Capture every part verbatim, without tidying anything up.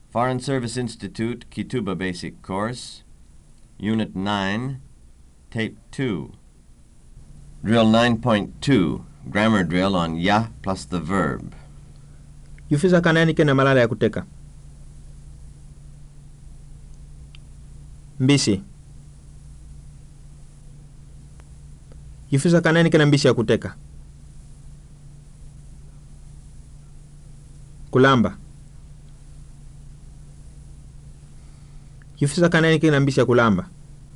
Foreign Service Institute, Kituba Basic Course, Unit nine, Tape two. Drill nine point two, Grammar Drill on ya plus the verb. Yufisa kanani na malala ya kuteka. Mbisi. Yufisa kanani na mbisi ya kuteka. Kulamba. Yufisa kanani na mbisi ya kulamba.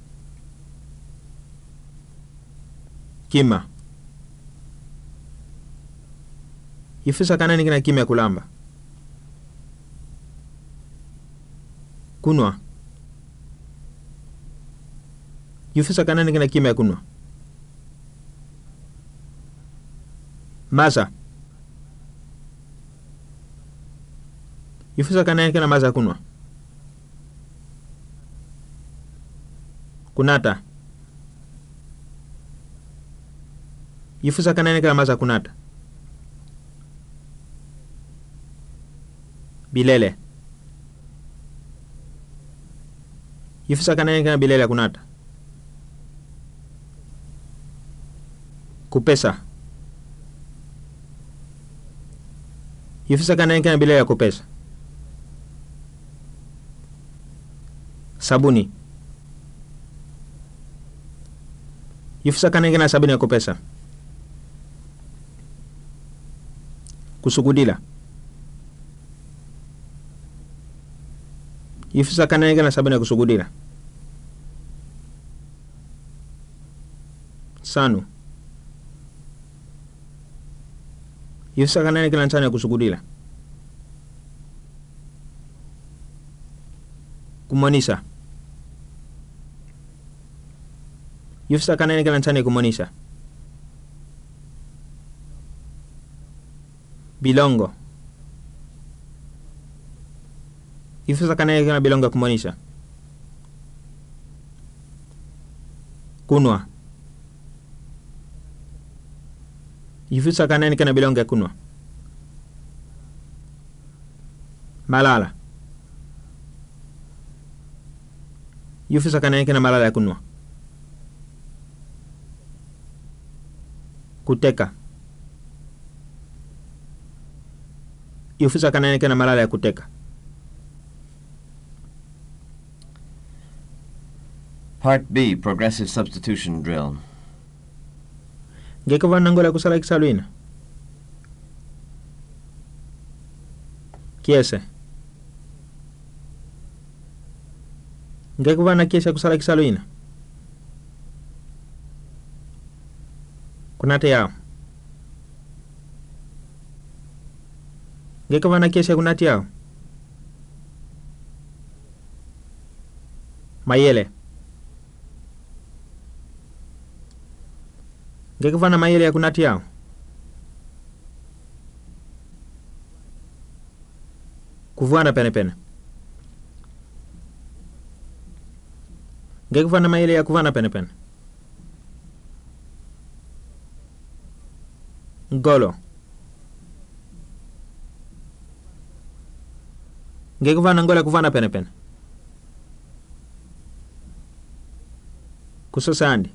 Kima. Yufisa kanani na kima ya kulamba. Kunwa. Yufisa kanani na kima ya kunwa. Maza. Yufisa kanani na maza kunwa. Kunata. Yufisa kanani na maza kunata. Bilele. Yufisa kanani na bilele kunata. Kupesa. Yufisa kanani na bilele ya kupesa. Sabuni. Yufisa kanani na sabuni ya kupesa. Kusugudila. Yufisa kanani na sabuni ya kusugudila. Sanu. Yufisa kanani na sanu ya kusugudila. Kumonisa. Yufisa kanani na sanu ya kumonisa. Bilongo. Yufisa kanani na bilongo kumonisha. Kunwa. Yufisa kanani na bilongo ya kunwa. Malala. Yufisa kanani na malala ya kunwa. Kuteka. Yufisa kanani na malala ya kuteka. Part B, Progressive Substitution Drill. Ngeka vanangola kusala kisalwina. Kiese. Ngeka vana kiese kusala kisalwina. Kunate yao. Ngeka vana kiese kunate yao. Mayele. Ngeka vana mayele ya kunati yao. Kuvuana pene pene. Ngeka vana mayele ya kuvana pene pene. Ngolo. Ngeka vana ngola kuvana pene pene. Kusosandi.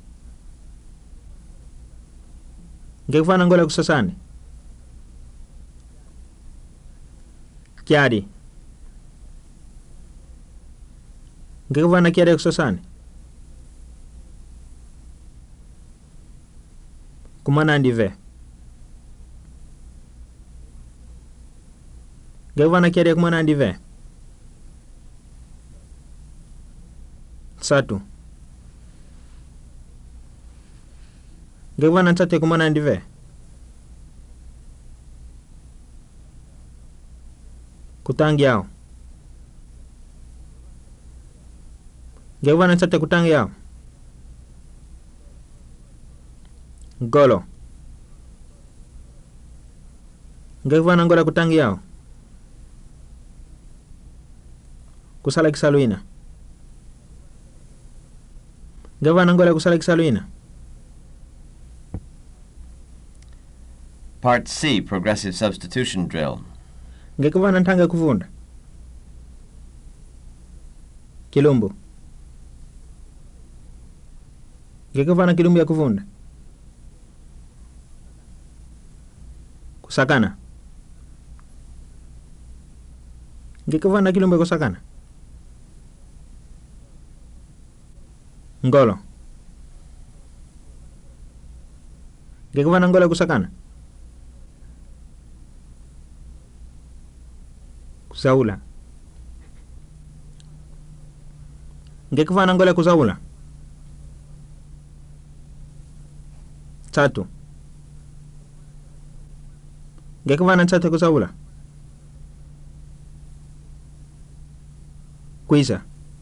Ngekufana ngola kusasani. Kiadi. Ngekufana kiadi kusasani. Kumana ndive. Ngekufana kiadi kumana ndive. Satu. Ngekufana tate kumana ndive. Kutangi yao. Ngekufana tate kutangi yao. Golo. Ngekufana ngola kutangi yao. Kusala kisalwina. Ngekufana ngola kusala kisalwina. Part C, Progressive Substitution Drill. Ngekufana ntanga kuvunda. Kilumbu. Ngekifana kilumbu ya kuvunda. Kusakana. Ngekifana kilumbu ya kusakana. Ngolo. Ngekifana ngolo ya kusakana. Kusaula. Ngekifana ngolo ya kusaula. Tatu. Ngekifana tatu ya kusaula. Kuisa.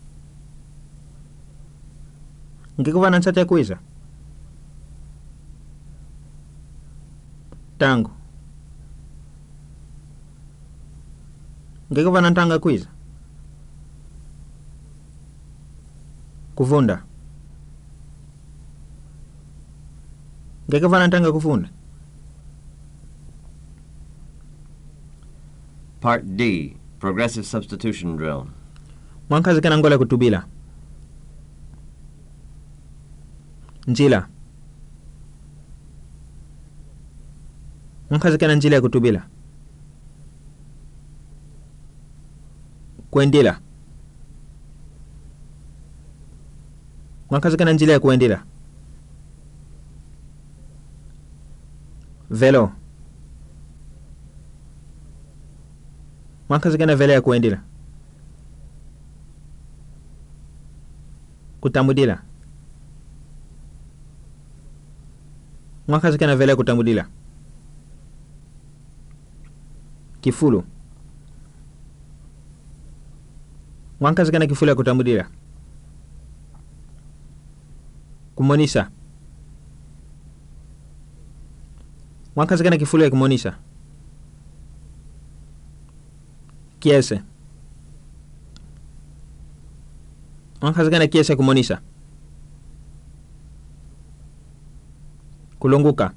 Ngekifana tatu ya kuisa. Tango. Ngekifana tanga kuisa. Kuvunda. Ngekifana tanga kufunda. Part D. Progressive substitution drill. Mwankazi kana ngola kutubila. Njila. Mwankazi kana njila ya kutubila. Kuendila. Mwankazi kana njila ya kuendila. Velo. Mwankazi kana velo ya kuendila. Kutamudila. Mwankazi kana velo ya kutamudila. Kifulu. Mwankazi kana kifulu ya kutamudila. Kumonisa. Mwankazi kana kifulu ya kumonisa. Kiese. Mwankazi kana kiese kumonisa. Kulunguka.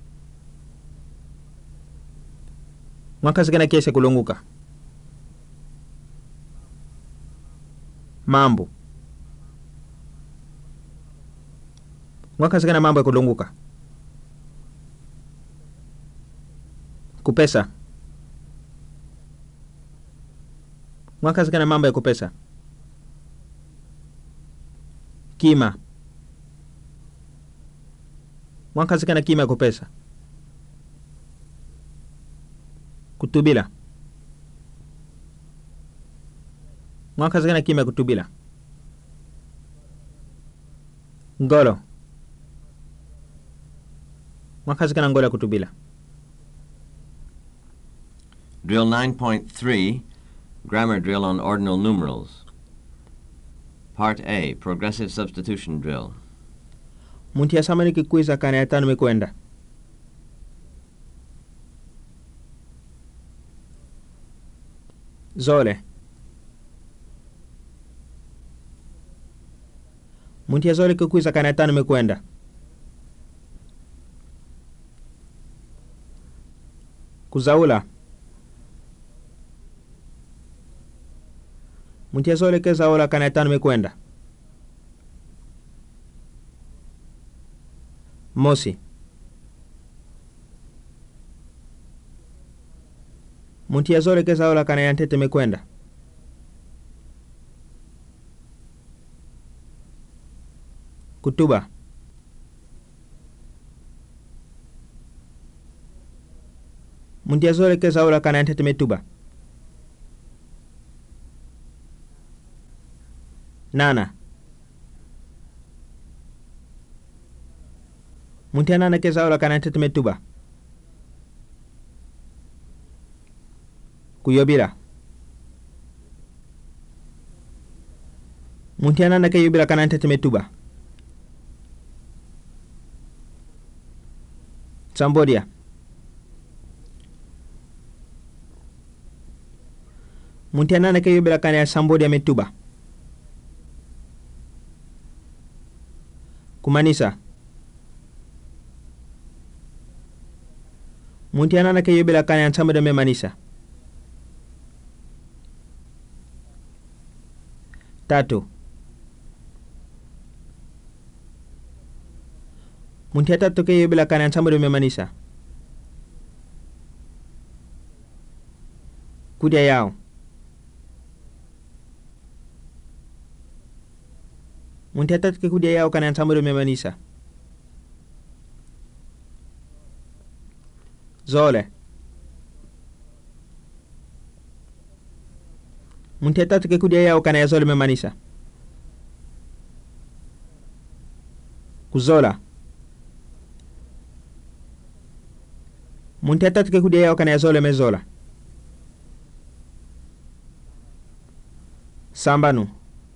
Mwankazi kana kiese kulunguka. Mambo. Mwankazi kana mambo ya kulunguka. Kupesa. Mwankazi kana mambo ya kupesa. Kima. Mwankazi kana kima ya kupesa. Kutubila. Mwankazi kana kima ya kutubila. Ngolo. Mwankazi kana ngolo ya kutubila. Drill nine point three, Grammar Drill on Ordinal Numerals. Part A, Progressive Substitution Drill. Muntu yasamani kikuiza kana ya tanu mekwenda. Zole. Muntu ya zole kikuiza kana ya tanu mekwenda. Kuzaula. Muntu ya zole ke zaula kana ya tanu mekwenda. Mosi. Muntu ya zole ke zaula kana ya ntete mekwenda. Kutuba. Muntu ya zole ke zaula kana ya ntete metuba. Nana. Muntu ya nana ke zaula kana ya ntete metuba. Kuyobila. Muntu ya nana ke yobila kana ya ntete metuba. Sambodia. Muntu ya nana ke yobila kana ya Sambodia metuba. Kumanisa. Muntu ya nana ke yobila kana ya Sambodia me manisa. Tatu. Munti ya tatu ke bila kanan sama dengan manisa. Kudia yao. Munti ya tatu ke kudia yao kanan sama dengan manisa. Zole. Munti ya tatu ke kudia yao kanan zole memanisa. Kuzola. Munti ya tatu ke kudia yao kanan zole mezola. Sambanu.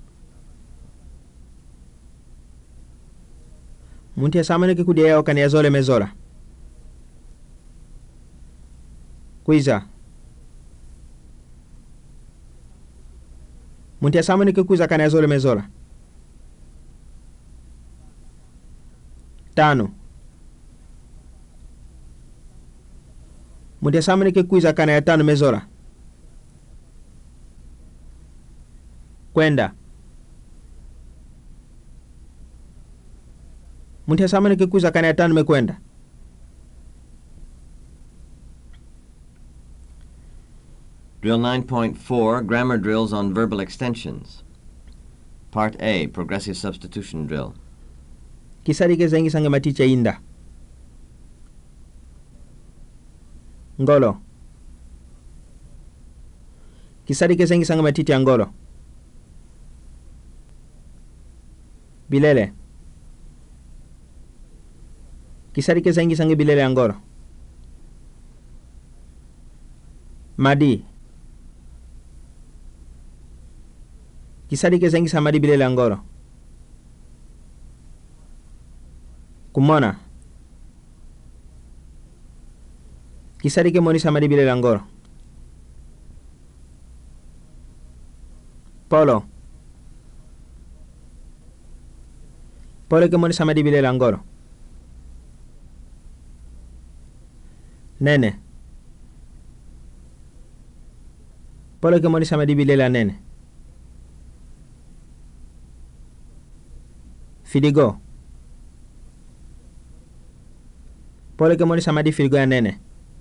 Munti ya samanu ke kudia yao kanan zole mezola. Kuiza. Munti ya samanu ke kuiza kanan zole mezola. Tano. Munti ya samanu ke kuiza kanan tano mezola. Kwenda. Munti ya samanu ke kuiza kanan tano mekwenda. Drill nine point four, Grammar Drills on Verbal Extensions. Part A, Progressive Substitution Drill. Kisari ke zengi sange maticha inda. Ngolo. Kisari ke zengi sange matiti angolo. Bilele. Kisari ke zengi sange bilele angolo. Madi. Kisari ke zengi samadi bilele angolo. Kumona. Kisari ke moni samadi bilele angolo. Polo. Polo ke moni samadi bilele angolo. Nene. Polo ke moni samadi bilele nene. Fidigo. Polo ke moni samadi fidigo ya nene.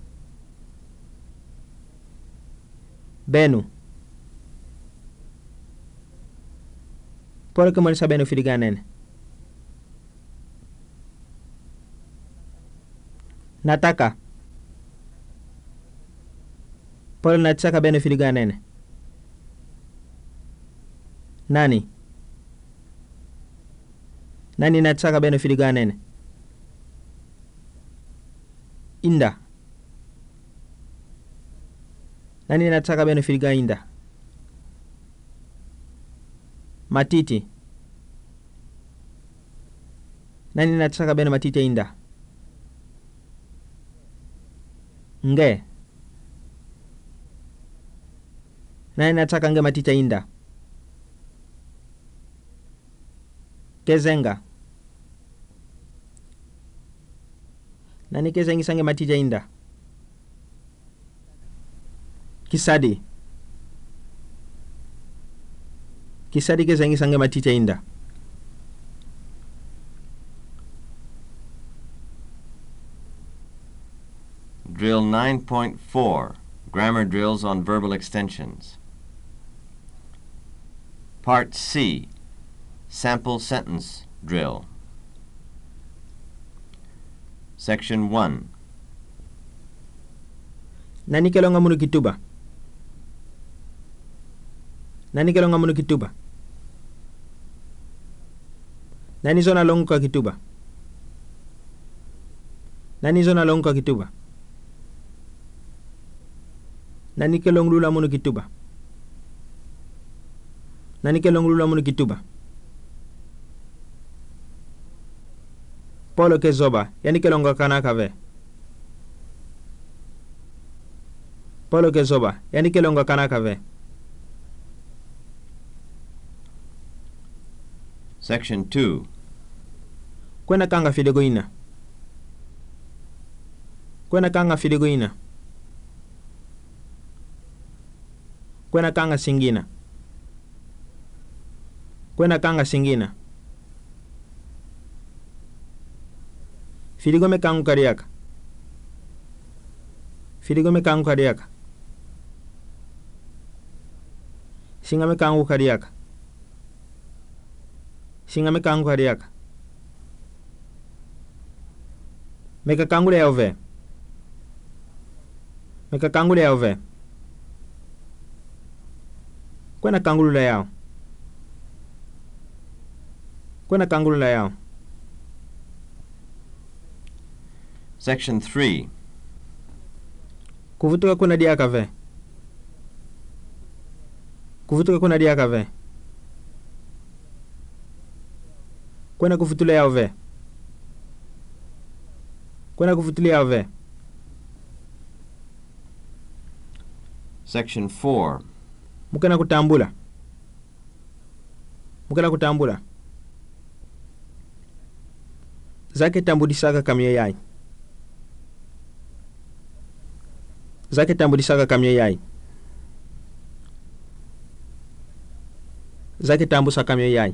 Benu. Polo ke moni sabenu fidigo ya nene. Nataka. Polo nataka benu fidigo ya nene. Nani. Nani nataka benu fidigo ya nene. Inda. Nani nataka benu fidigo ya inda. Matiti. Nani nataka benu matiti inda. Nge. Nani nataka nge matiti inda. Kezenga. Nani kezengi sange matija inda. Kisadi. Kisadi kezengi sange matija inda. Drill nine point four, Grammar Drills on Verbal Extensions. Part C, Sample Sentence Drill. Section one. Nani kelonga munu kituba. Nani kelonga munu kituba. Nani zona longu kwa kituba. Nani zona longu kwa kituba. Nani kelongu lula munu kituba. Nani kelongu lula munu kituba. Polo ke zoba, yani kelonga kana kave. Polo ke zoba, yani kelonga kana kave. Section two. Kwena kanga fidego ina. Kwena kanga fidego ina. Kwena kanga singina. Kwena kanga singina. Filigome kangu kariaka. Filigome kangu kariaka. Singame kangu kariaka. Singame kangu kariaka. Meka kangu leo ve. Meka kangu leo ve. Kwena kangu lula yao. Kwena kangu lula yao. Section three. Kuvutuka kuna diaka ve. Kuvutuka kuna diaka ve. Kwena kufutule yao ve. Kwena kufutule yao ve. Section four. Mukena kutambula. Mukena kutambula. Zake tambudisaka kamye yai. Zake tambudisaka kamye yai. Zake tambusa kamye yai.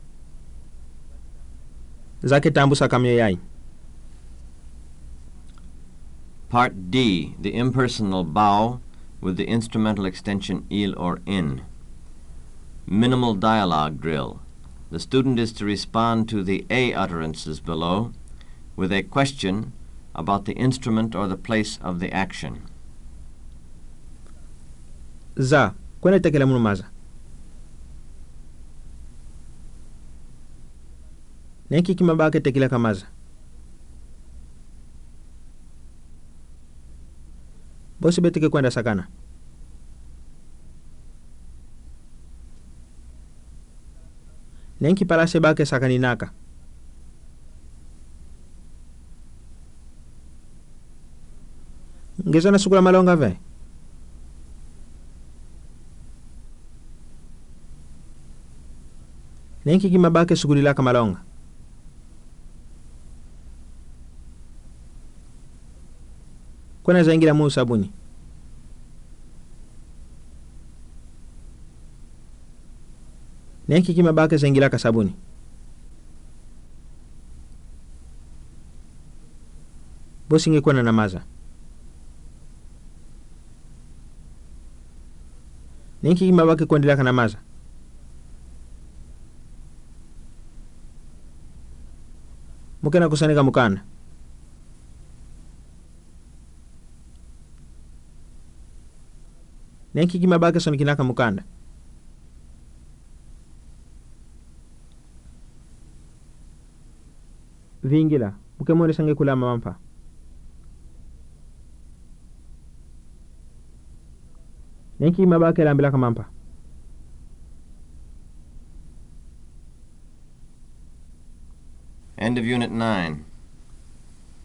Zake tambusa kamye yai. Part D. The impersonal bow with the instrumental extension il or in. Minimal dialogue drill. The student is to respond to the A utterances below with a question about the instrument or the place of the action. Za, kwena tekela munu maza. Nenki kimabake tekila kamaza. Bosi betike kwenda sakana. Nenki palase bake sakani naka. Ngezana sukula malonga ve. Nenki kimabake sukulila kamalonga. Kwena zaingira mu sabuni. Nenki kimabake zaingira ka sabuni. Bosi nge kwena namaza. Nenki kimabake kwendela ka namaza. Mukena kusanika mukana. Nenki kimabake sonikinaka mukanda. Vingila, muke mwere sange kula mamampa. Nenki kimabake lambila kamampa. End of Unit nine.